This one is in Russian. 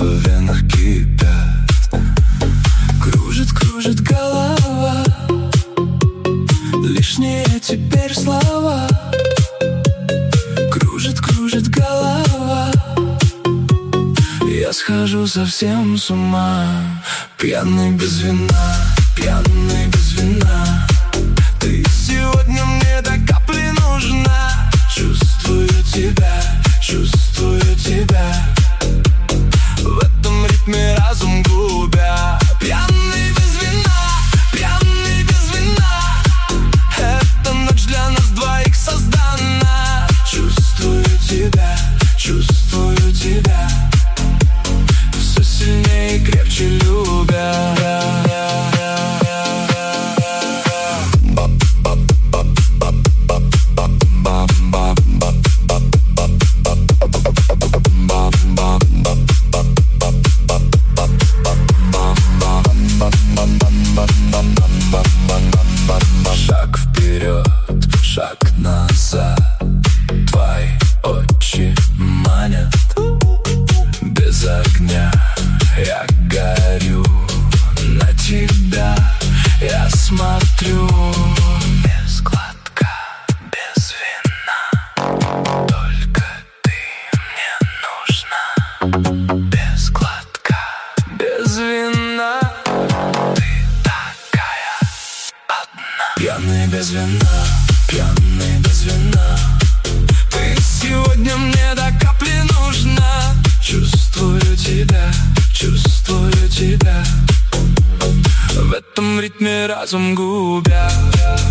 в венах кипят. Кружит, кружит голова, лишние теперь слова. Кружит, кружит голова, я схожу совсем с ума. Пьяный без вина, пьяный без вина. Ты сегодня мне до капли нужна. Чувствую тебя, чувствую тебя. В этом ритме разум губя. Пьяный без вина, пьяный без вина. Эта ночь для нас двоих создана. Чувствую тебя, чувствую тебя. Все сильнее и крепче любя. Шаг вперед, шаг назад. Твои очи манят. Без огня я горю. На тебя я смотрю. Без глотка, без вина. Только ты мне нужна. Без глотка, без вина. Ты такая одна. Пьяный без вина, пьяный без вина. Ты сегодня мне до капли нужна. Чувствую тебя, чувствую тебя. В этом ритме разум губя.